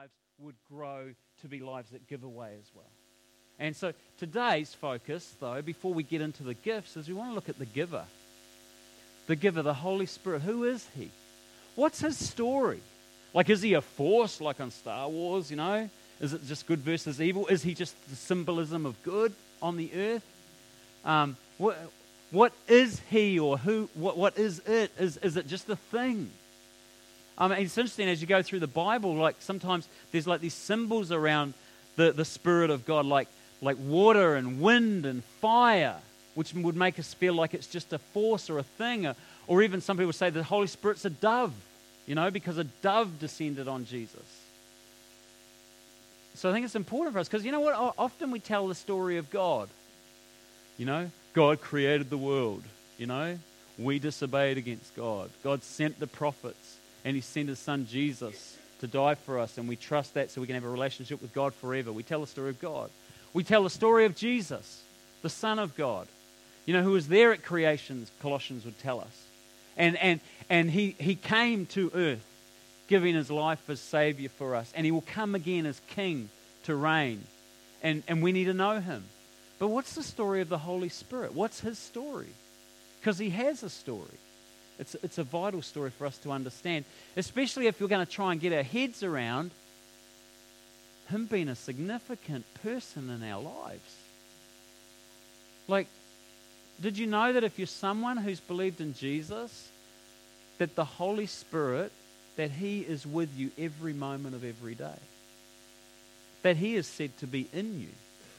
lives would grow to be lives that give away as well. And so today's focus, though, before we get into the gifts, is we want to look at the giver. The giver, the Holy Spirit. Who is he? What's his story? Like, is he a force like on Star Wars, you know? Is it just good versus evil? Is he just the symbolism of good on the earth? What is he, or who? What is it? Is it just a thing? It's interesting as you go through the Bible, like sometimes there's like these symbols around the Spirit of God, like water and wind and fire, which would make us feel like it's just a force or a thing. Or even some people say the Holy Spirit's a dove, you know, because a dove descended on Jesus. So I think it's important for us, because you know what? Often we tell the story of God. You know, God created the world, you know. We disobeyed against God. God sent the prophets, and he sent his son Jesus to die for us, and we trust that so we can have a relationship with God forever. We tell the story of God. We tell the story of Jesus, the Son of God, you know, who was there at creation, Colossians would tell us. And he came to earth, giving his life as Savior for us, and he will come again as King to reign, and we need to know him. But what's the story of the Holy Spirit? What's his story? Because he has a story. It's a vital story for us to understand, especially if we're going to try and get our heads around him being a significant person in our lives. Like, did you know that if you're someone who's believed in Jesus, that the Holy Spirit, that he is with you every moment of every day? That he is said to be in you.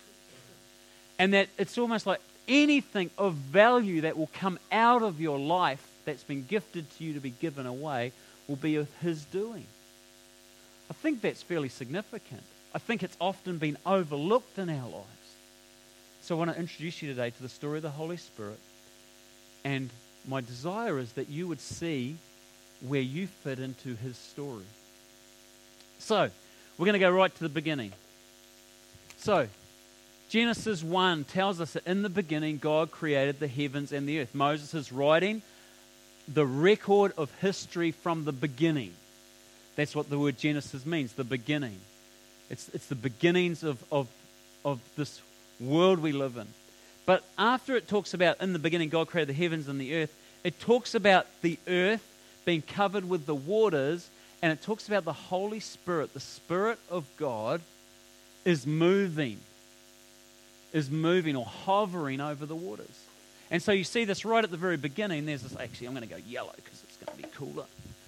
And that it's almost like anything of value that will come out of your life that's been gifted to you to be given away will be of his doing. I think that's fairly significant. I think it's often been overlooked in our lives. So I want to introduce you today to the story of the Holy Spirit. And my desire is that you would see where you fit into his story. So, we're going to go right to the beginning. So, Genesis 1 tells us that in the beginning God created the heavens and the earth. Moses is writing the record of history from the beginning. That's what the word Genesis means, the beginning. It's the beginnings of this world we live in. But after it talks about in the beginning God created the heavens and the earth, it talks about the earth being covered with the waters, and it talks about the Holy Spirit, the Spirit of God, is moving or hovering over the waters. And so you see this right at the very beginning. There's this, actually I'm going to go yellow because it's going to be cooler.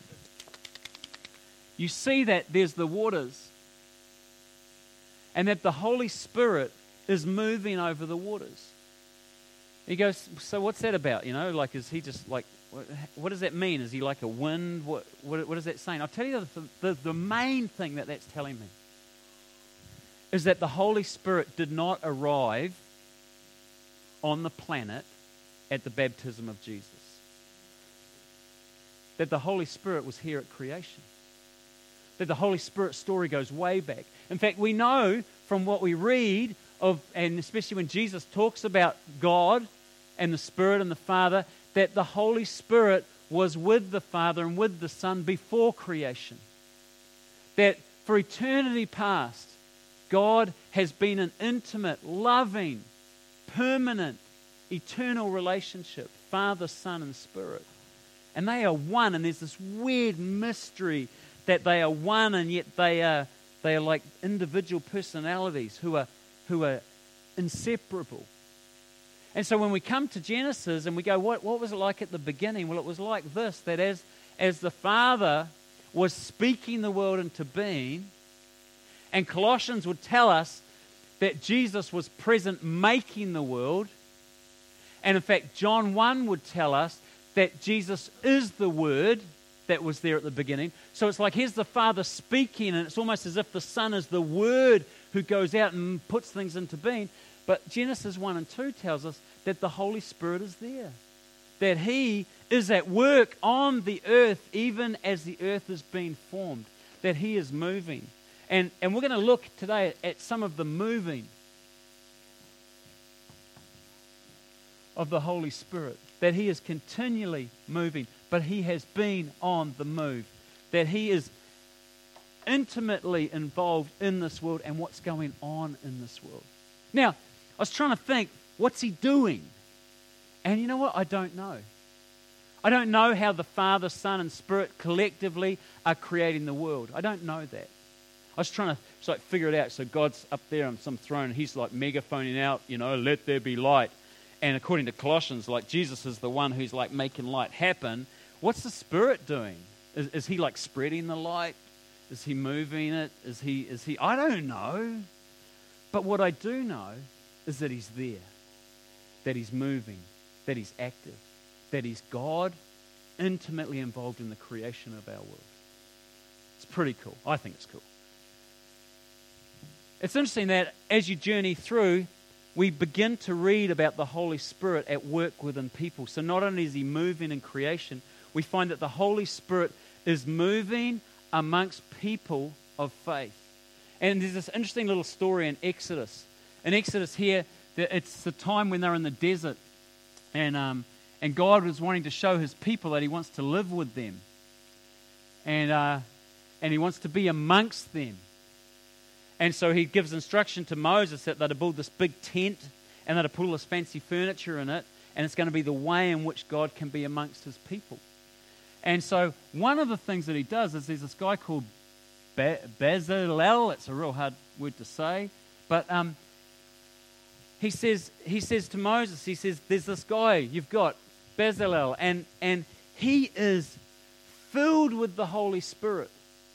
You see that there's the waters, and that the Holy Spirit is moving over the waters. He goes, so what's that about? You know, like, is he just like, what does that mean? Is he like a wind? What is that saying? I'll tell you the main thing that's telling me is that the Holy Spirit did not arrive on the planet at the baptism of Jesus. That the Holy Spirit was here at creation. That the Holy Spirit story goes way back. In fact, we know from what we read of, and especially when Jesus talks about God and the Spirit and the Father, that the Holy Spirit was with the Father and with the Son before creation. That for eternity past, God has been an intimate, loving, permanent, eternal relationship, Father, Son, and Spirit. And they are one, and there's this weird mystery that they are one, and yet they are like individual personalities who are inseparable. And so when we come to Genesis and we go, what was it like at the beginning? Well, it was like this, that as the Father was speaking the world into being, and Colossians would tell us that Jesus was present making the world, and in fact John 1 would tell us that Jesus is the Word that was there at the beginning. So it's like here's the Father speaking, and it's almost as if the Son is the Word who goes out and puts things into being. But Genesis 1 and 2 tells us that the Holy Spirit is there. That He is at work on the earth even as the earth is being formed. That He is moving. And we're going to look today at some of the moving of the Holy Spirit. That He is continually moving, but He has been on the move. That He is intimately involved in this world and what's going on in this world. Now, I was trying to think, what's he doing? And you know what? I don't know. I don't know how the Father, Son, and Spirit collectively are creating the world. I don't know that. I was trying to figure it out. So God's up there on some throne, and he's like megaphoning out, let there be light. And according to Colossians, like Jesus is the one who's like making light happen. What's the Spirit doing? Is he like spreading the light? Is he moving it? Is he? I don't know. But what I do know is that he's there, that he's moving, that he's active, that he's God intimately involved in the creation of our world. It's pretty cool. I think it's cool. It's interesting that as you journey through, we begin to read about the Holy Spirit at work within people. So not only is he moving in creation, we find that the Holy Spirit is moving amongst people of faith. And there's this interesting little story in Exodus. In Exodus here, it's the time when they're in the desert, and God was wanting to show his people that he wants to live with them, and he wants to be amongst them. And so he gives instruction to Moses that they're to build this big tent and they're to put all this fancy furniture in it, and it's going to be the way in which God can be amongst his people. And so one of the things that he does is there's this guy called Bezalel. It's a real hard word to say, but he says to Moses, he says, there's this guy you've got, Bezalel, and he is filled with the Holy Spirit.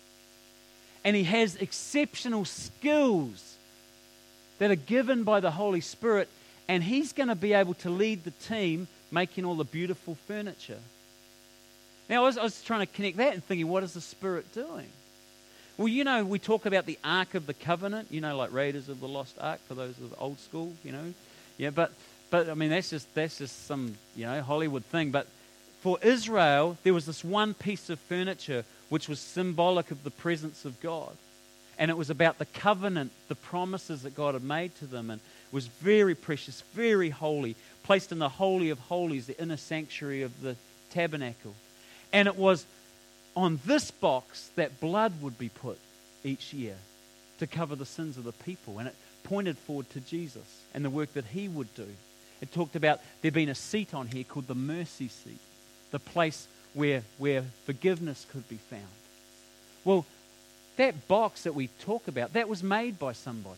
And he has exceptional skills that are given by the Holy Spirit, and he's going to be able to lead the team making all the beautiful furniture. Now, I was trying to connect that and thinking, what is the Spirit doing? Well, we talk about the Ark of the Covenant, like Raiders of the Lost Ark for those of the old school, Yeah, but I mean, that's just some, Hollywood thing. But for Israel, there was this one piece of furniture which was symbolic of the presence of God. And it was about the covenant, the promises that God had made to them, and it was very precious, very holy, placed in the Holy of Holies, the inner sanctuary of the tabernacle. And it was on this box that blood would be put each year to cover the sins of the people. And it pointed forward to Jesus and the work that he would do. It talked about there being a seat on here called the mercy seat, the place where forgiveness could be found. Well, that box that we talk about, that was made by somebody.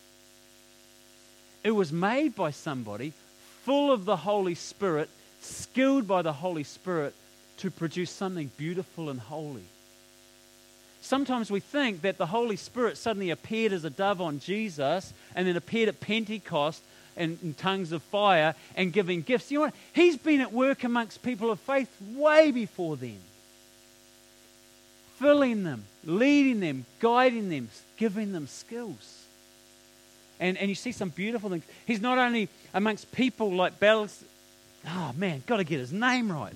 It was made by somebody full of the Holy Spirit, skilled by the Holy Spirit to produce something beautiful and holy. Sometimes we think that the Holy Spirit suddenly appeared as a dove on Jesus and then appeared at Pentecost in tongues of fire and giving gifts. You know what? He's been at work amongst people of faith way before then. Filling them, leading them, guiding them, giving them skills. And you see some beautiful things. He's not only amongst people like got to get his name right.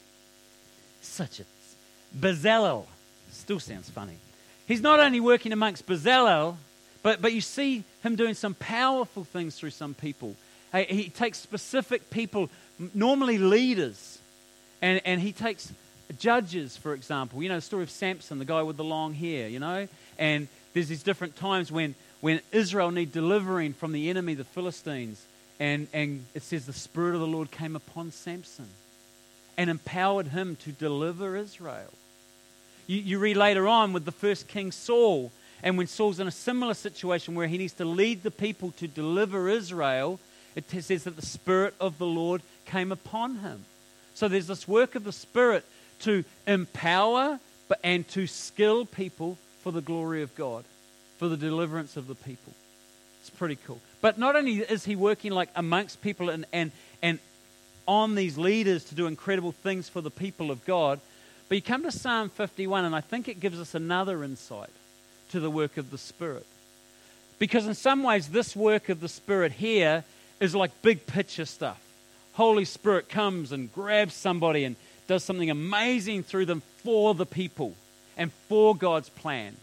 Bezalel. Still sounds funny. He's not only working amongst Bezalel, but you see him doing some powerful things through some people. He takes specific people, normally leaders, and he takes judges, for example. The story of Samson, the guy with the long hair, and there's these different times when Israel need delivering from the enemy, the Philistines, and it says the Spirit of the Lord came upon Samson and empowered him to deliver Israel. You read later on with the first king Saul, and when Saul's in a similar situation where he needs to lead the people to deliver Israel, it says that the Spirit of the Lord came upon him. So there's this work of the Spirit to empower and to skill people for the glory of God, for the deliverance of the people. It's pretty cool. But not only is he working like amongst people and on these leaders to do incredible things for the people of God, but you come to Psalm 51, and I think it gives us another insight to the work of the Spirit. Because in some ways, this work of the Spirit here is like big picture stuff. Holy Spirit comes and grabs somebody and does something amazing through them for the people and for God's plan.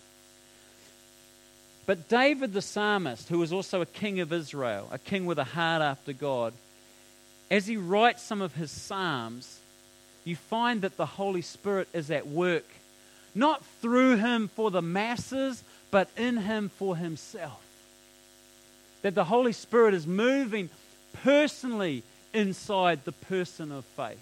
But David the psalmist, who was also a king of Israel, a king with a heart after God, as he writes some of his psalms, you find that the Holy Spirit is at work not through him for the masses, but in him for himself. That the Holy Spirit is moving personally inside the person of faith.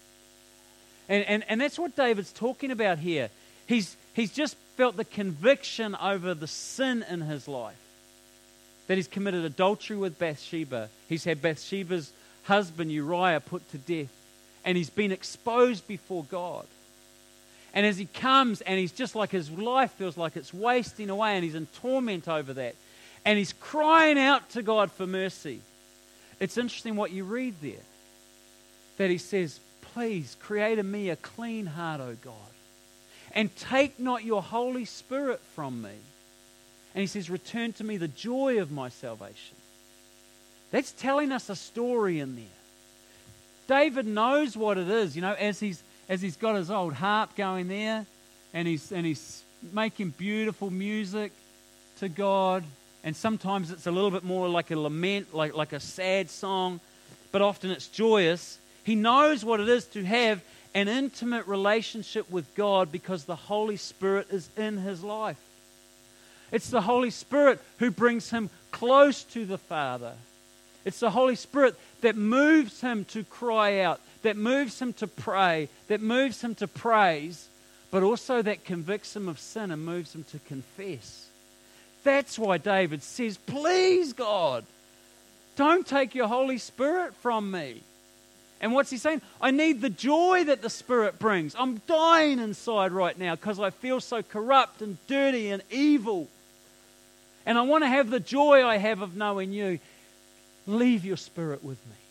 And that's what David's talking about here. He's just felt the conviction over the sin in his life. That he's committed adultery with Bathsheba. He's had Bathsheba's husband Uriah put to death. And he's been exposed before God. And as he comes, and he's just like his life feels like it's wasting away, and he's in torment over that. And he's crying out to God for mercy. It's interesting what you read there. That he says, please create in me a clean heart, O God. And take not your Holy Spirit from me. And he says, return to me the joy of my salvation. That's telling us a story in there. David knows what it is, as he's got his old harp going there, and he's making beautiful music to God. And sometimes it's a little bit more like a lament, like a sad song, but often it's joyous. He knows what it is to have an intimate relationship with God because the Holy Spirit is in his life. It's the Holy Spirit who brings him close to the Father. It's the Holy Spirit that moves him to cry out, that moves him to pray, that moves him to praise, but also that convicts him of sin and moves him to confess. That's why David says, please, God, don't take your Holy Spirit from me. And what's he saying? I need the joy that the Spirit brings. I'm dying inside right now because I feel so corrupt and dirty and evil. And I want to have the joy I have of knowing you. Leave your Spirit with me.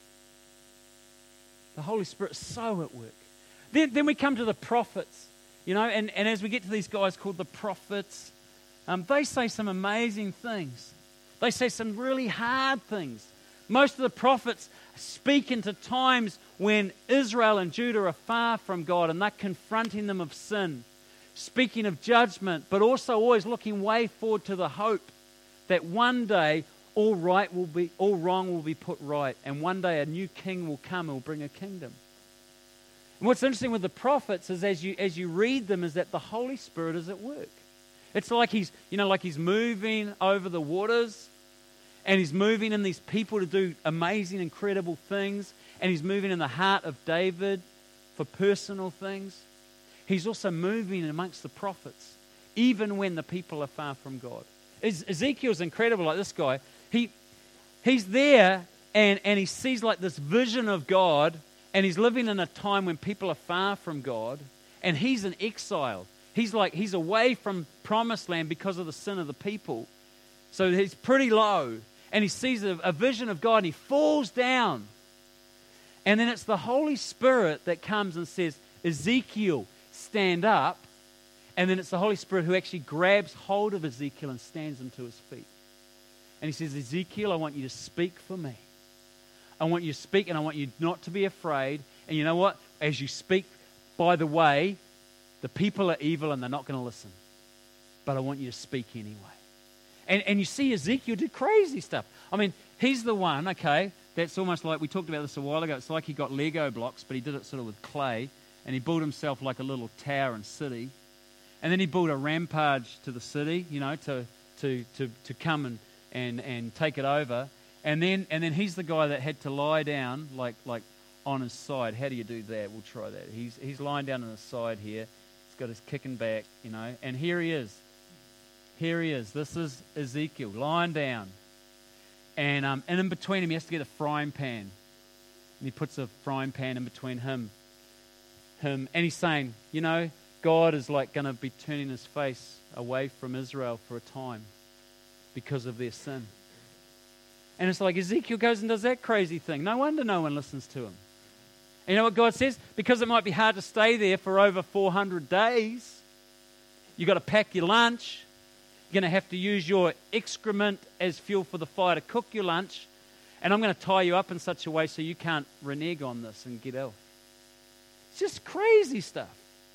The Holy Spirit's so at work. Then we come to the prophets, and as we get to these guys called the prophets, they say some amazing things. They say some really hard things. Most of the prophets speak into times when Israel and Judah are far from God and they're confronting them of sin, speaking of judgment, but also always looking way forward to the hope that one day all wrong will be put right, and one day a new king will come and will bring a kingdom. And what's interesting with the prophets is as you read them is that the Holy Spirit is at work. It's like he's moving over the waters, and he's moving in these people to do amazing, incredible things, and he's moving in the heart of David for personal things. He's also moving amongst the prophets, even when the people are far from God. Ezekiel's incredible, like this guy. He's there and he sees like this vision of God, and he's living in a time when people are far from God, and he's in exile. He's away from promised land because of the sin of the people. So he's pretty low, and he sees a vision of God, and he falls down. And then it's the Holy Spirit that comes and says, Ezekiel, stand up. And then it's the Holy Spirit who actually grabs hold of Ezekiel and stands him to his feet. And he says, Ezekiel, I want you to speak for me. I want you to speak, and I want you not to be afraid. And you know what? As you speak, by the way, the people are evil and they're not going to listen. But I want you to speak anyway. And you see Ezekiel do crazy stuff. I mean, he's the one, okay, that's almost like, we talked about this a while ago, it's like he got Lego blocks, but he did it sort of with clay, and he built himself like a little tower and city. And then he built a rampage to the city, to come and take it over. And then he's the guy that had to lie down like on his side. How do you do that? We'll try that. He's lying down on his side here. He's got his kicking back, and here he is. Here he is. This is Ezekiel lying down. And in between him, he has to get a frying pan. And he puts a frying pan in between him. And he's saying, God is like going to be turning his face away from Israel for a time because of their sin. And it's like Ezekiel goes and does that crazy thing. No wonder no one listens to him. And you know what God says? Because it might be hard to stay there for over 400 days, you've got to pack your lunch. You're going to have to use your excrement as fuel for the fire to cook your lunch. And I'm going to tie you up in such a way so you can't renege on this and get ill. It's just crazy stuff.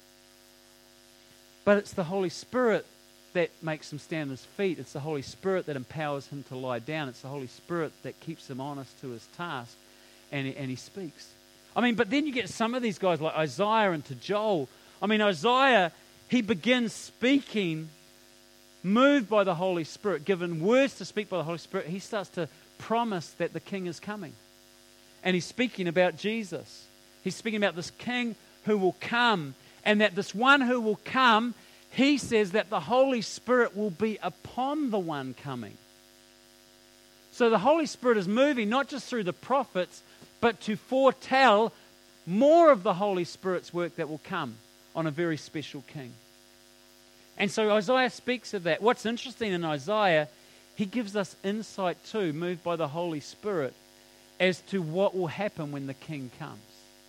But it's the Holy Spirit that makes him stand on his feet. It's the Holy Spirit that empowers him to lie down. It's the Holy Spirit that keeps him honest to his task, and he speaks. I mean, but then you get some of these guys like Isaiah and to Joel. I mean, Isaiah, he begins speaking, moved by the Holy Spirit, given words to speak by the Holy Spirit. He starts to promise that the King is coming. And he's speaking about Jesus. He's speaking about this King who will come, and that this one who will come, he says that the Holy Spirit will be upon the one coming. So the Holy Spirit is moving not just through the prophets, but to foretell more of the Holy Spirit's work that will come on a very special King. And so Isaiah speaks of that. What's interesting in Isaiah, he gives us insight too, moved by the Holy Spirit, as to what will happen when the King comes.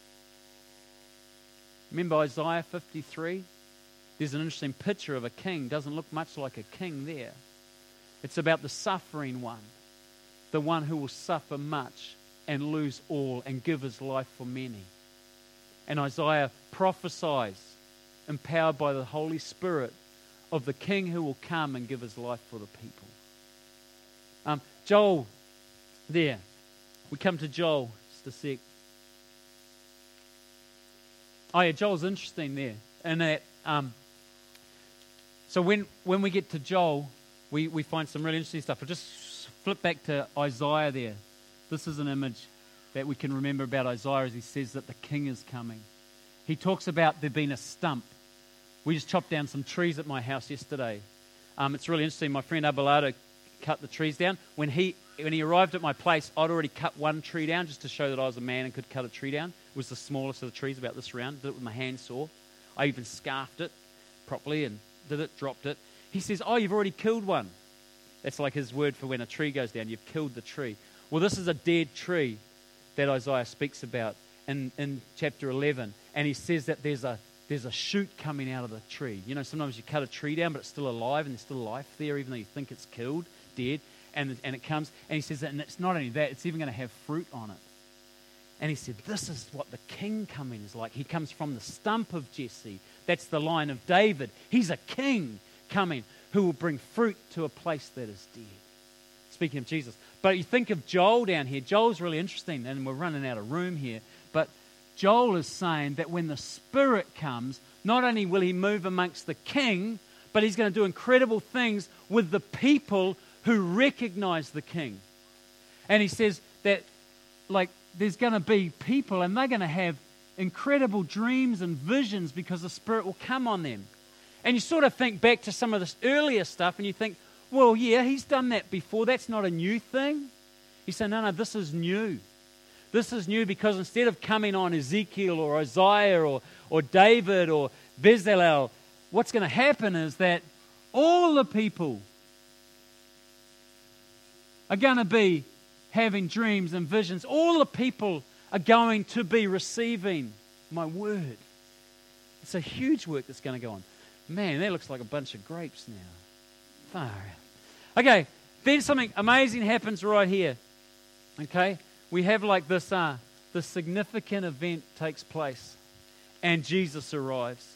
Remember Isaiah 53? There's an interesting picture of a king. Doesn't look much like a king there. It's about the suffering one, the one who will suffer much and lose all and give his life for many. And Isaiah prophesies, empowered by the Holy Spirit, of the King who will come and give his life for the people. Joel, there. We come to Joel, just a sec. Oh yeah, Joel's interesting there. And that, so when we get to Joel, we find some really interesting stuff. I'll just flip back to Isaiah there. This is an image that we can remember about Isaiah as he says that the King is coming. He talks about there being a stump. We just chopped down some trees at my house yesterday. It's really interesting. My friend Abelardo cut the trees down. When he arrived at my place, I'd already cut one tree down just to show that I was a man and could cut a tree down. It was the smallest of the trees, about this round. Did it with my hand saw. I even scarfed it properly and did it, dropped it. He says, oh, you've already killed one. That's like his word for when a tree goes down. You've killed the tree. Well, this is a dead tree that Isaiah speaks about in chapter 11. And he says that there's a shoot coming out of the tree. You know, sometimes you cut a tree down, but it's still alive, and there's still life there, even though you think it's killed, dead. And it comes, and he says that, and it's not only that, it's even going to have fruit on it. And he said, this is what the King coming is like. He comes from the stump of Jesse. That's the line of David. He's a king coming who will bring fruit to a place that is dead. Speaking of Jesus. But you think of Joel down here. Joel's really interesting, and we're running out of room here. But Joel is saying that when the Spirit comes, not only will he move amongst the king, but he's going to do incredible things with the people who recognize the King. And he says that, like, there's going to be people, and they're going to have incredible dreams and visions because the Spirit will come on them. And you sort of think back to some of this earlier stuff, and you think, well, yeah, he's done that before. That's not a new thing. He said, no, this is new. This is new because instead of coming on Ezekiel or Isaiah or David or Bezalel, what's going to happen is that all the people are going to be having dreams and visions. All the people are going to be receiving my word. It's a huge work that's going to go on. Man, that looks like a bunch of grapes now. Far out. Okay, then something amazing happens right here. Okay, we have like this significant event takes place, and Jesus arrives.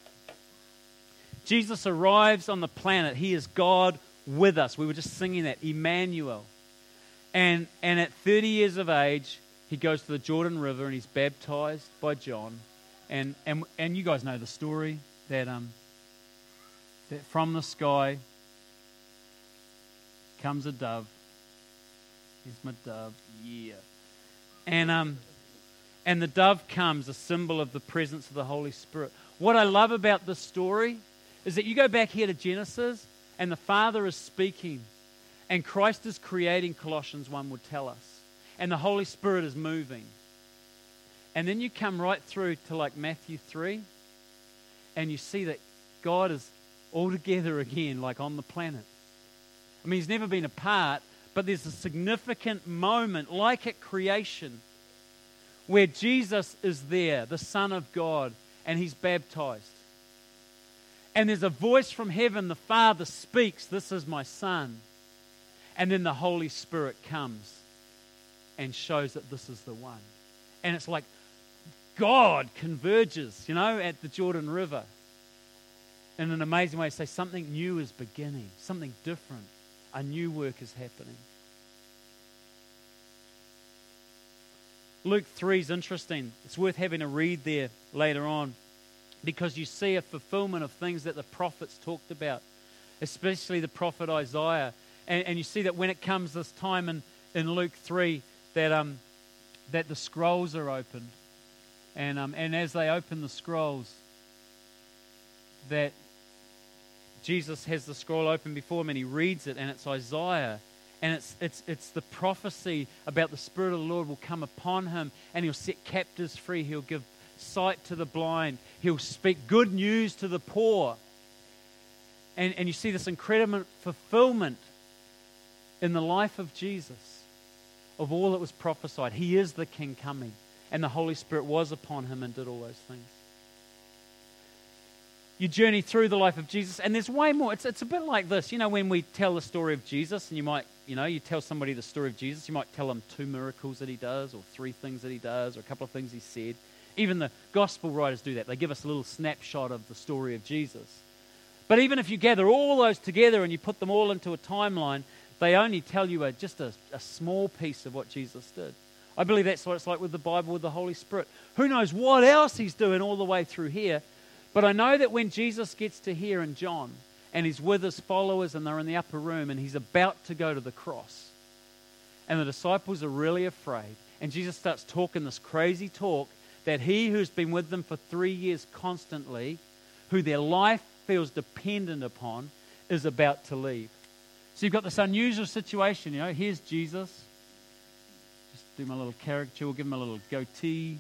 Jesus arrives on the planet. He is God with us. We were just singing that, Emmanuel. And at 30 years of age, he goes to the Jordan River and he's baptized by John. And you guys know the story that from the sky comes a dove. Here's my dove. Yeah. And the dove comes, a symbol of the presence of the Holy Spirit. What I love about this story is that you go back here to Genesis and the Father is speaking and Christ is creating, Colossians 1 would tell us. And the Holy Spirit is moving. And then you come right through to like Matthew 3 and you see that God is all together again, like on the planet. I mean, he's never been apart, but there's a significant moment, like at creation, where Jesus is there, the Son of God, and he's baptized. And there's a voice from heaven, the Father speaks, this is my Son. And then the Holy Spirit comes and shows that this is the one. And it's like God converges, at the Jordan River. In an amazing way, say something new is beginning, something different. A new work is happening. Luke 3 is interesting. It's worth having a read there later on. because you see a fulfillment of things that the prophets talked about, especially the prophet Isaiah. And you see that when it comes this time in Luke 3, that the scrolls are opened. And as they open the scrolls, that Jesus has the scroll open before him and he reads it, and it's Isaiah. And it's the prophecy about the Spirit of the Lord will come upon him, and he'll set captives free. He'll give sight to the blind. He'll speak good news to the poor. And you see this incredible fulfillment in the life of Jesus of all that was prophesied. He is the King coming, and the Holy Spirit was upon him and did all those things. You journey through the life of Jesus, and there's way more. It's a bit like this. You know, when we tell the story of Jesus, and you tell somebody the story of Jesus, you might tell them 2 miracles that he does, or 3 things that he does, or a couple of things he said. Even the gospel writers do that. They give us a little snapshot of the story of Jesus. But even if you gather all those together and you put them all into a timeline, they only tell you just a small piece of what Jesus did. I believe that's what it's like with the Bible, with the Holy Spirit. Who knows what else he's doing all the way through here? But I know that when Jesus gets to here in John, and he's with his followers and they're in the upper room and he's about to go to the cross, and the disciples are really afraid, and Jesus starts talking this crazy talk that he who's been with them for 3 years constantly, who their life feels dependent upon, is about to leave. So you've got this unusual situation, here's Jesus. Just do my little caricature, we'll give him a little goatee.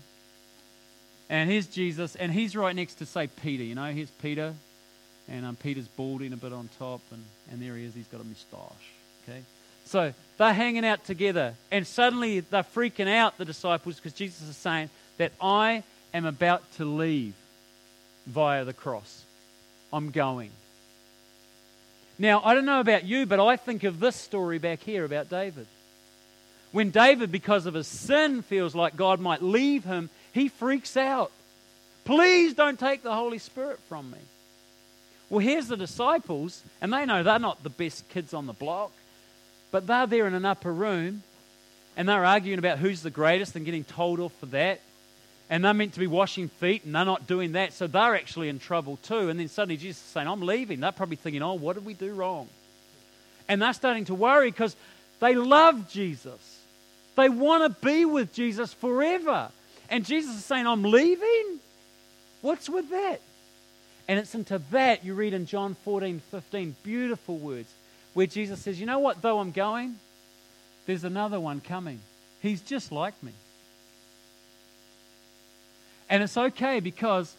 And here's Jesus, and he's right next to, say, Peter. Here's Peter, and Peter's balding a bit on top, and there he is, he's got a moustache, okay? So they're hanging out together, and suddenly they're freaking out, the disciples, because Jesus is saying that I am about to leave via the cross. I'm going. Now, I don't know about you, but I think of this story back here about David. When David, because of his sin, feels like God might leave him, he freaks out. Please don't take the Holy Spirit from me. Well, here's the disciples, and they know they're not the best kids on the block, but they're there in an upper room, and they're arguing about who's the greatest and getting told off for that. And they're meant to be washing feet, and they're not doing that, so they're actually in trouble too. And then suddenly Jesus is saying, I'm leaving. They're probably thinking, oh, what did we do wrong? And they're starting to worry because they love Jesus. They want to be with Jesus forever. And Jesus is saying, I'm leaving? What's with that? And it's into that you read in John 14:15, beautiful words, where Jesus says, you know what, though I'm going, there's another one coming. He's just like me. And it's okay because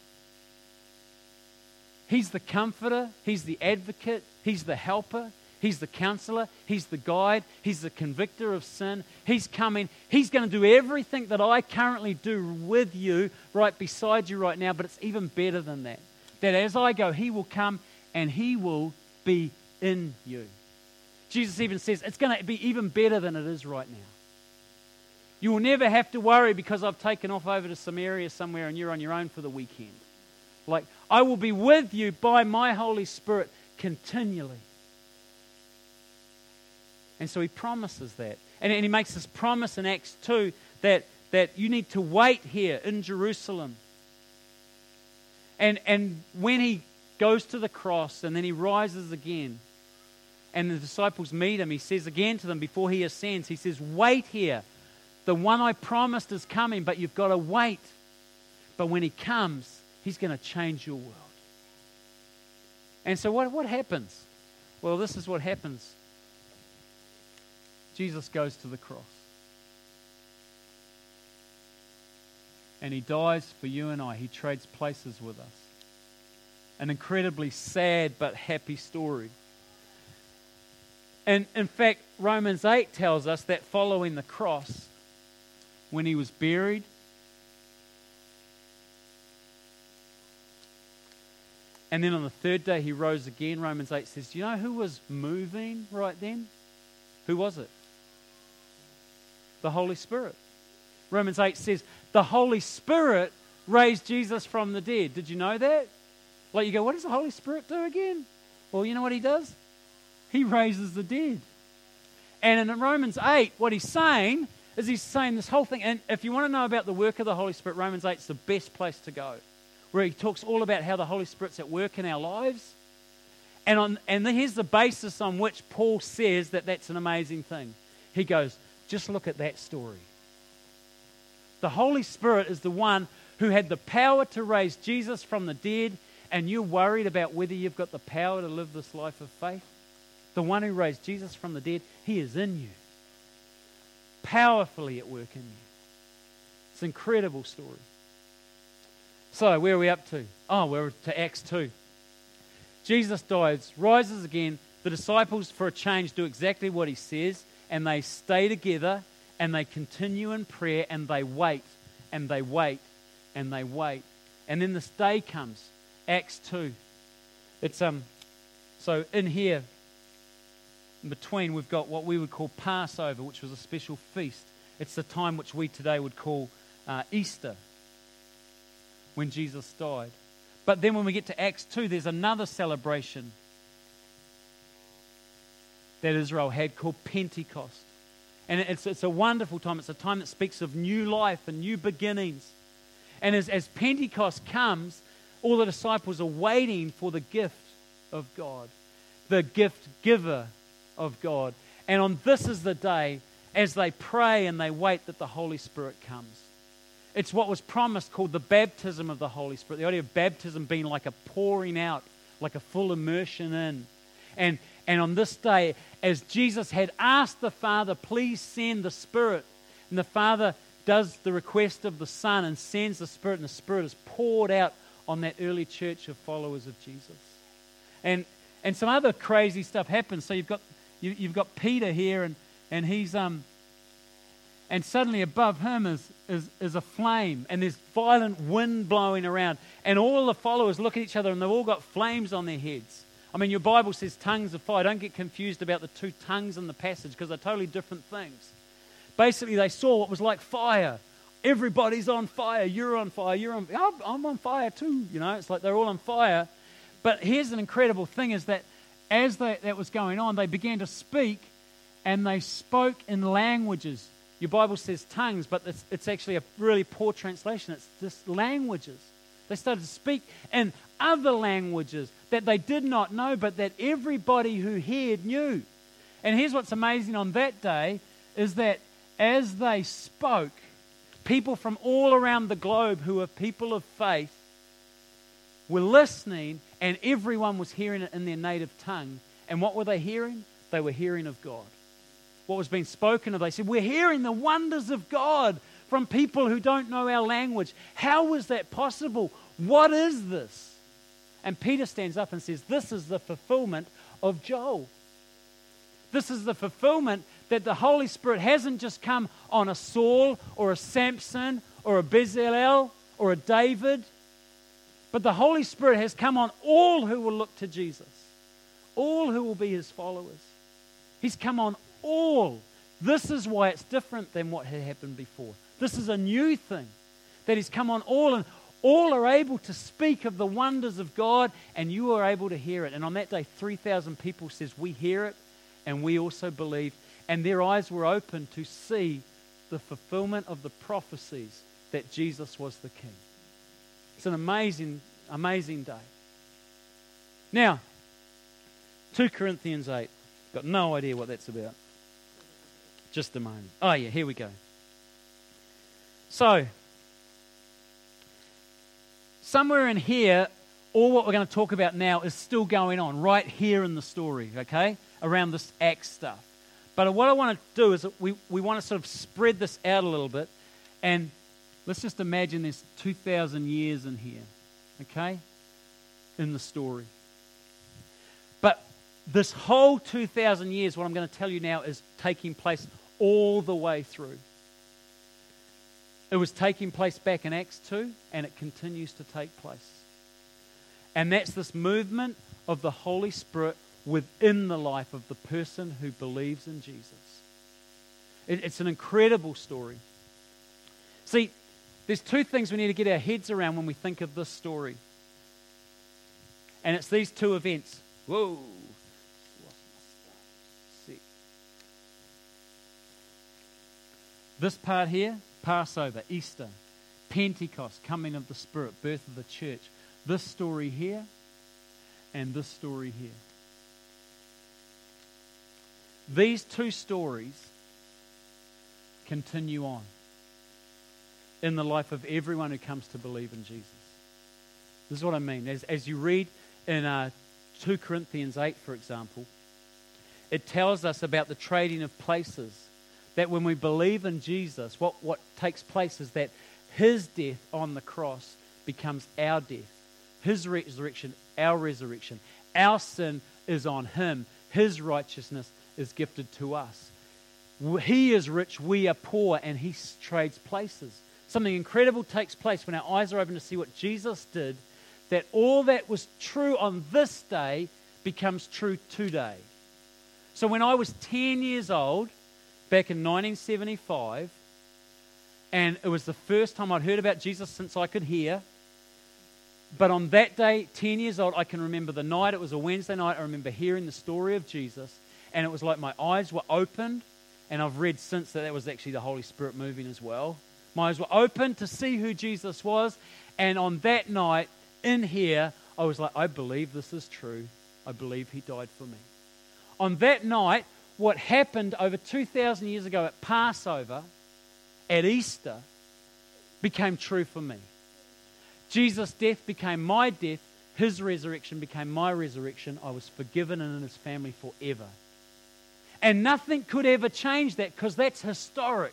he's the comforter, he's the advocate, he's the helper, he's the counselor, he's the guide, he's the convictor of sin. He's coming. He's going to do everything that I currently do with you, right beside you right now, but it's even better than that. That as I go, he will come and he will be in you. Jesus even says it's going to be even better than it is right now. You will never have to worry because I've taken off over to some area somewhere and you're on your own for the weekend. Like, I will be with you by my Holy Spirit continually. And so he promises that. And he makes this promise in Acts 2 that you need to wait here in Jerusalem. And when he goes to the cross and then he rises again and the disciples meet him, he says again to them before he ascends, he says, wait here. The one I promised is coming, but you've got to wait. But when he comes, he's going to change your world. And so what happens? Well, this is what happens. Jesus goes to the cross. And he dies for you and I. He trades places with us. An incredibly sad but happy story. And in fact, Romans 8 tells us that following the cross, when he was buried, and then on the third day he rose again, Romans 8 says, do you know who was moving right then? Who was it? The Holy Spirit. Romans 8 says, the Holy Spirit raised Jesus from the dead. Did you know that? Like you go, what does the Holy Spirit do again? Well, you know what he does? He raises the dead. And in Romans 8, what he's saying is he's saying this whole thing. And if you want to know about the work of the Holy Spirit, Romans 8 is the best place to go. where he talks all about how the Holy Spirit's at work in our lives. And here's the basis on which Paul says that that's an amazing thing. He goes, just look at that story. The Holy Spirit is the one who had the power to raise Jesus from the dead, and you're worried about whether you've got the power to live this life of faith? The one who raised Jesus from the dead, he is in you. Powerfully at work in you. It's an incredible story. So, where are we up to? Oh, we're to Acts 2. Jesus dies, rises again. The disciples, for a change, do exactly what he says, and they stay together, and they continue in prayer, and they wait, and they wait, and they wait. And then this day comes, Acts 2. It's so in here, in between, we've got what we would call Passover, which was a special feast. It's the time which we today would call Easter, when Jesus died. But then when we get to Acts 2, there's another celebration that Israel had called Pentecost. And it's a wonderful time. It's a time that speaks of new life and new beginnings. And as Pentecost comes, all the disciples are waiting for the gift of God, the gift giver of God. And on this is the day, as they pray and they wait, that the Holy Spirit comes. It's what was promised, called the baptism of the Holy Spirit. The idea of baptism being like a pouring out, like a full immersion in. And on this day, as Jesus had asked the Father, please send the Spirit, and the Father does the request of the Son and sends the Spirit, and the Spirit is poured out on that early church of followers of Jesus. And some other crazy stuff happens. So you've got Peter here, and he's and suddenly above him is a flame, and there's violent wind blowing around, and all the followers look at each other, and they've all got flames on their heads. I mean, your Bible says tongues of fire. Don't get confused about the two tongues in the passage, because they're totally different things. Basically, they saw what was like fire. Everybody's on fire. You're on fire. I'm on fire too. You know, it's like they're all on fire. But here's an incredible thing, is that as that was going on, they began to speak, and they spoke in languages. Your Bible says tongues, but it's actually a really poor translation. It's just languages. They started to speak in other languages that they did not know, but that everybody who heard knew. And here's what's amazing on that day, is that as they spoke, people from all around the globe who are people of faith were listening, and everyone was hearing it in their native tongue. And what were they hearing? They were hearing of God. What was being spoken of, they said, we're hearing the wonders of God from people who don't know our language. How is that possible? What is this? And Peter stands up and says, this is the fulfillment of Joel. This is the fulfillment that the Holy Spirit hasn't just come on a Saul or a Samson or a Bezalel or a David, but the Holy Spirit has come on all who will look to Jesus, all who will be his followers. He's come on all. This is why it's different than what had happened before. This is a new thing that he's come on all, and all are able to speak of the wonders of God, and you are able to hear it. And on that day, 3,000 people says, we hear it, and we also believe. And their eyes were open to see the fulfillment of the prophecies that Jesus was the King. It's an amazing, amazing day. Now, 2 Corinthians 8. Got no idea what that's about. Just a moment. Oh yeah, here we go. So, somewhere in here, all what we're going to talk about now is still going on right here in the story, okay? Around this Acts stuff. But what I want to do is we want to sort of spread this out a little bit, and let's just imagine there's 2,000 years in here, okay? In the story. But this whole 2,000 years, what I'm going to tell you now, is taking place all the way through. It was taking place back in Acts 2, and it continues to take place. And that's this movement of the Holy Spirit within the life of the person who believes in Jesus. It's an incredible story. See, there's two things we need to get our heads around when we think of this story. And it's these two events. Whoa. This part here, Passover, Easter. Pentecost, coming of the Spirit, birth of the church. This story here and this story here. These two stories continue on in the life of everyone who comes to believe in Jesus. This is what I mean. As you read in 2 Corinthians 8, for example, it tells us about the trading of places. That when we believe in Jesus, what takes place is that His death on the cross becomes our death. His resurrection, our resurrection. Our sin is on Him. His righteousness is gifted to us. He is rich, we are poor, and He trades places. Something incredible takes place when our eyes are open to see what Jesus did, that all that was true on this day becomes true today. So when I was 10 years old, back in 1975, and it was the first time I'd heard about Jesus since I could hear, but on that day, 10 years old, I can remember the night. It was a Wednesday night. I remember hearing the story of Jesus, and it was like my eyes were opened, and I've read since that was actually the Holy Spirit moving as well. My eyes were open to see who Jesus was, and on that night, in here, I was like, I believe this is true. I believe He died for me. On that night, what happened over 2,000 years ago at Passover, at Easter, became true for me. Jesus' death became my death. His resurrection became my resurrection. I was forgiven and in His family forever. And nothing could ever change that because that's historic.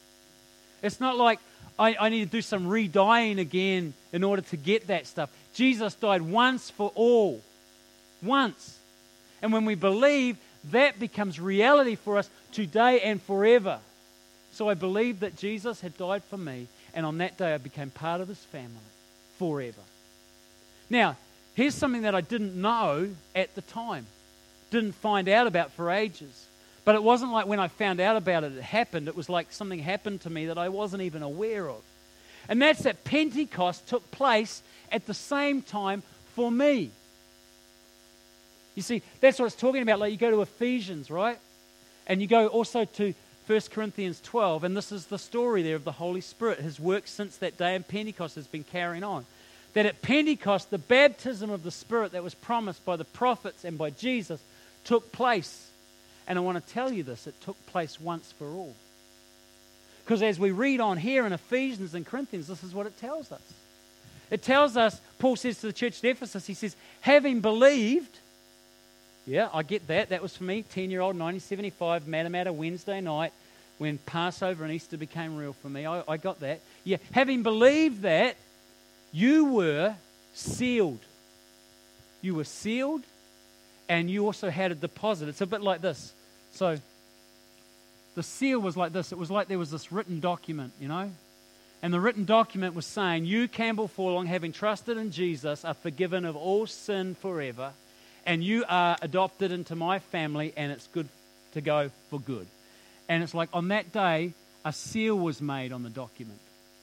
It's not like I need to do some re-dying again in order to get that stuff. Jesus died once for all. Once. And when we believe, that becomes reality for us today and forever. So I believed that Jesus had died for me, and on that day I became part of His family forever. Now, here's something that I didn't know at the time. Didn't find out about for ages. But it wasn't like when I found out about it, it happened. It was like something happened to me that I wasn't even aware of. And that's that Pentecost took place at the same time for me. You see, that's what it's talking about. Like you go to Ephesians, right? And you go also to 1 Corinthians 12, and this is the story there of the Holy Spirit. His work since that day in Pentecost has been carrying on. That at Pentecost, the baptism of the Spirit that was promised by the prophets and by Jesus took place. And I want to tell you this, it took place once for all. Because as we read on here in Ephesians and Corinthians, this is what it tells us. It tells us, Paul says to the church at Ephesus, he says, having believed, yeah, I get that. That was for me, 10-year-old, 1975, Matamata, Wednesday night, when Passover and Easter became real for me. I got that. Yeah, having believed that, you were sealed. You were sealed, and you also had a deposit. It's a bit like this. So, the seal was like this. It was like there was this written document, you know? And the written document was saying, you, Campbell Forlong, having trusted in Jesus, are forgiven of all sin forever, and you are adopted into my family, and it's good to go for good. And it's like on that day, a seal was made on the document.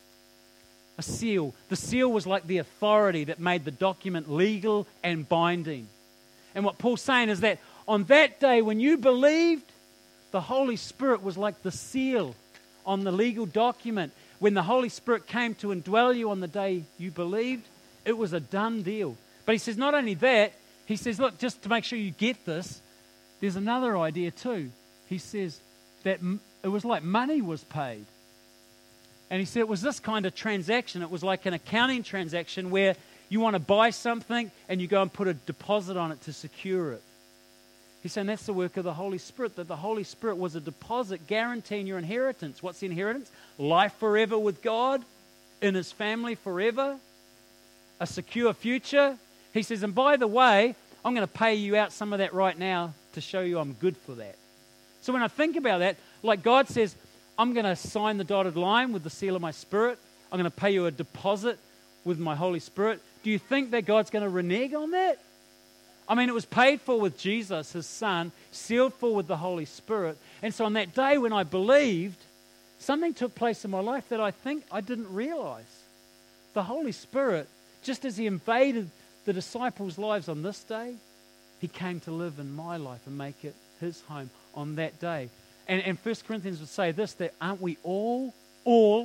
A seal. The seal was like the authority that made the document legal and binding. And what Paul's saying is that on that day when you believed, the Holy Spirit was like the seal on the legal document. When the Holy Spirit came to indwell you on the day you believed, it was a done deal. But he says not only that, he says, look, just to make sure you get this, there's another idea too. He says that it was like money was paid. And he said it was this kind of transaction. It was like an accounting transaction where you want to buy something and you go and put a deposit on it to secure it. He's saying that's the work of the Holy Spirit, that the Holy Spirit was a deposit guaranteeing your inheritance. What's the inheritance? Life forever with God, in His family forever, a secure future. He says, and by the way, I'm going to pay you out some of that right now to show you I'm good for that. So when I think about that, like God says, I'm going to sign the dotted line with the seal of my Spirit. I'm going to pay you a deposit with my Holy Spirit. Do you think that God's going to renege on that? I mean, it was paid for with Jesus, His Son, sealed for with the Holy Spirit. And so on that day when I believed, something took place in my life that I think I didn't realize. The Holy Spirit, just as He invaded the disciples' lives on this day, He came to live in my life and make it His home on that day. And 1 Corinthians would say this, that aren't we all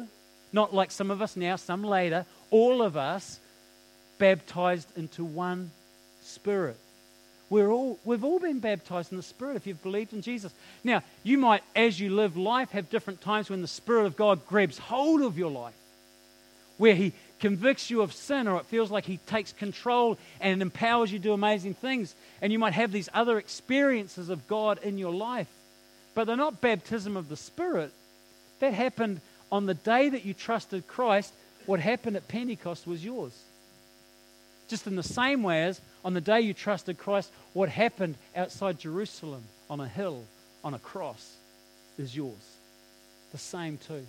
Not like some of us now, some later. All of us baptized into one Spirit. We've all been baptized in the Spirit if you've believed in Jesus. Now, you might, as you live life, have different times when the Spirit of God grabs hold of your life, where He convicts you of sin, or it feels like He takes control and empowers you to do amazing things. And you might have these other experiences of God in your life. But they're not baptism of the Spirit. That happened on the day that you trusted Christ. What happened at Pentecost was yours. Just in the same way as on the day you trusted Christ, what happened outside Jerusalem on a hill, on a cross, is yours. The same too.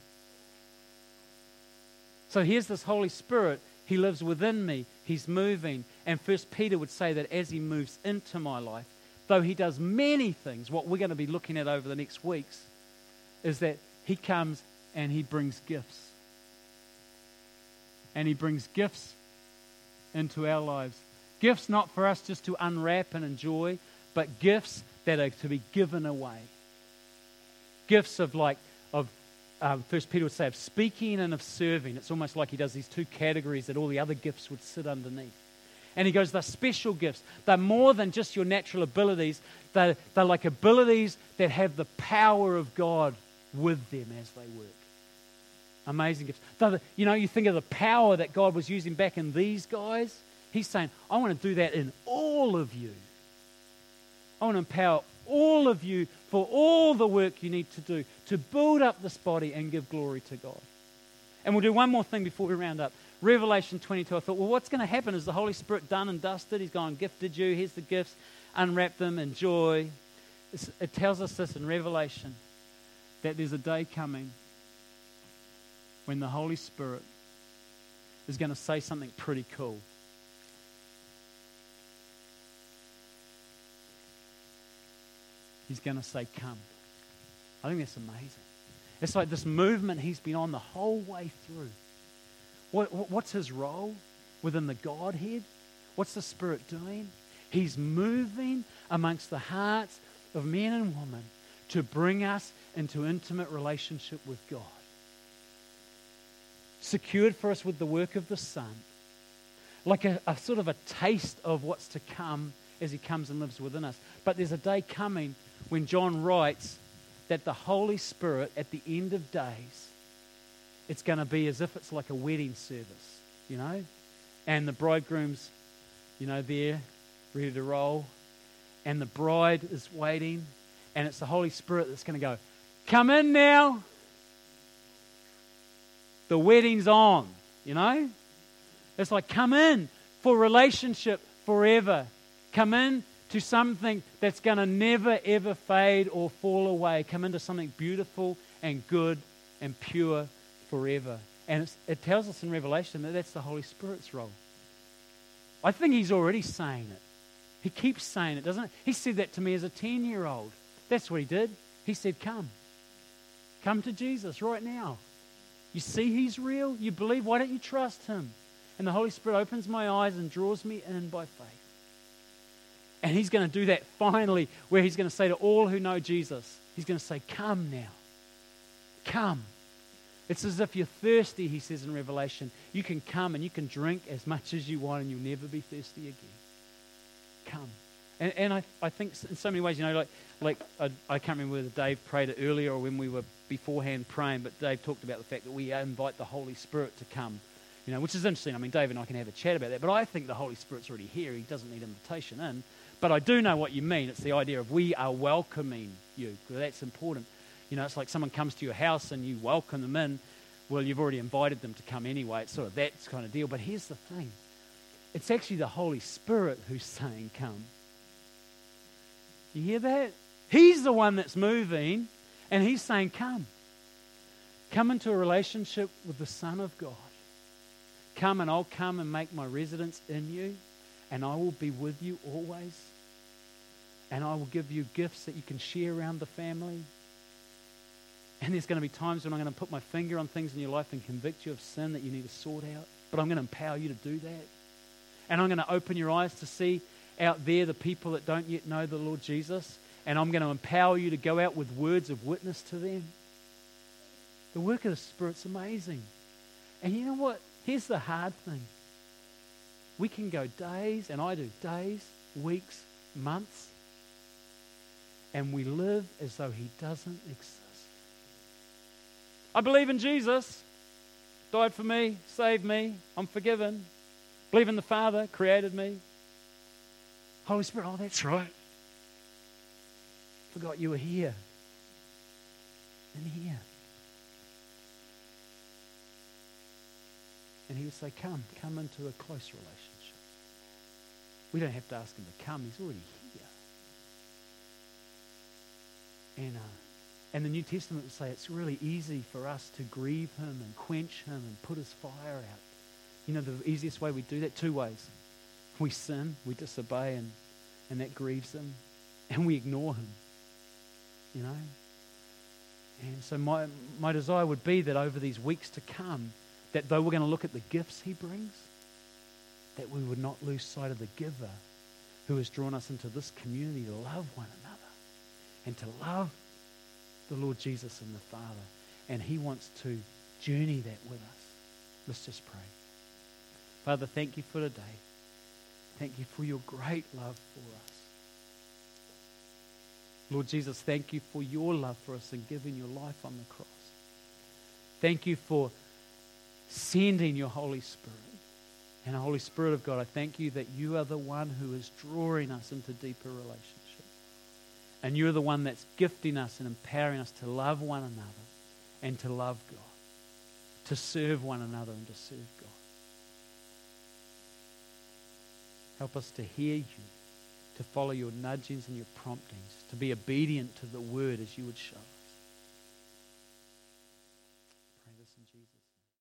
So here's this Holy Spirit. He lives within me. He's moving. And 1 Peter would say that as He moves into my life, though He does many things, what we're going to be looking at over the next weeks is that He comes and He brings gifts. And He brings gifts into our lives. Gifts not for us just to unwrap and enjoy, but gifts that are to be given away. Gifts of 1 Peter would say of speaking and of serving. It's almost like He does these two categories that all the other gifts would sit underneath. And He goes, they're special gifts. They're more than just your natural abilities. They're like abilities that have the power of God with them as they work. Amazing gifts. You think of the power that God was using back in these guys. He's saying, I want to do that in all of you. I want to empower all of you for all the work you need to do to build up this body and give glory to God. And we'll do one more thing before we round up. Revelation 22, I thought, well, what's going to happen? Is the Holy Spirit done and dusted? He's gone, gifted you, here's the gifts, unwrap them, enjoy. It tells us this in Revelation, that there's a day coming when the Holy Spirit is going to say something pretty cool. He's going to say, come. I think that's amazing. It's like this movement He's been on the whole way through. What's His role within the Godhead? What's the Spirit doing? He's moving amongst the hearts of men and women to bring us into intimate relationship with God. Secured for us with the work of the Son. Like a sort of a taste of what's to come as He comes and lives within us. But there's a day coming when John writes that the Holy Spirit at the end of days, it's going to be as if it's like a wedding service, and the bridegroom's, there, ready to roll, and the bride is waiting, and it's the Holy Spirit that's going to go, come in now, the wedding's on, It's like, come in for relationship forever. Come in to something that's going to never, ever fade or fall away. Come into something beautiful and good and pure forever. And it tells us in Revelation that that's the Holy Spirit's role. I think He's already saying it. He keeps saying it, doesn't it? He said that to me as a 10-year-old. That's what He did. He said, come. Come to Jesus right now. You see He's real? You believe? Why don't you trust Him? And the Holy Spirit opens my eyes and draws me in by faith. And He's going to do that finally, where He's going to say to all who know Jesus, He's going to say, come now. Come. It's as if you're thirsty, He says in Revelation. You can come and you can drink as much as you want and you'll never be thirsty again. Come. And I think in so many ways, I can't remember whether Dave prayed it earlier or when we were beforehand praying, but Dave talked about the fact that we invite the Holy Spirit to come, which is interesting. I mean, Dave and I can have a chat about that, but I think the Holy Spirit's already here. He doesn't need invitation in. But I do know what you mean. It's the idea of we are welcoming you, because that's important. It's like someone comes to your house and you welcome them in. Well, you've already invited them to come anyway. It's sort of that kind of deal. But here's the thing. It's actually the Holy Spirit who's saying, come. You hear that? He's the one that's moving, and He's saying, come. Come into a relationship with the Son of God. Come, and I'll come and make my residence in you, and I will be with you always. And I will give you gifts that you can share around the family. And there's going to be times when I'm going to put my finger on things in your life and convict you of sin that you need to sort out. But I'm going to empower you to do that. And I'm going to open your eyes to see out there the people that don't yet know the Lord Jesus. And I'm going to empower you to go out with words of witness to them. The work of the Spirit's amazing. And you know what? Here's the hard thing. We can go days, and I do days, weeks, months, and we live as though he doesn't exist. I believe in Jesus. Died for me, saved me, I'm forgiven. Believe in the Father, created me. Holy Spirit, oh, that's right. Forgot you were here. And here. And he would say, come into a close relationship. We don't have to ask him to come, he's already here. And the New Testament would say it's really easy for us to grieve him and quench him and put his fire out. You know the easiest way we do that? 2 ways. We sin, we disobey, and that grieves him. And we ignore him. You know? And so my desire would be that over these weeks to come, that though we're going to look at the gifts he brings, that we would not lose sight of the giver who has drawn us into this community to love one another and to love the Lord Jesus and the Father. And he wants to journey that with us. Let's just pray. Father, thank you for today. Thank you for your great love for us. Lord Jesus, thank you for your love for us and giving your life on the cross. Thank you for sending your Holy Spirit. And Holy Spirit of God, I thank you that you are the one who is drawing us into deeper relationship. And you're the one that's gifting us and empowering us to love one another and to love God, to serve one another and to serve God. Help us to hear you, to follow your nudgings and your promptings, to be obedient to the word as you would show.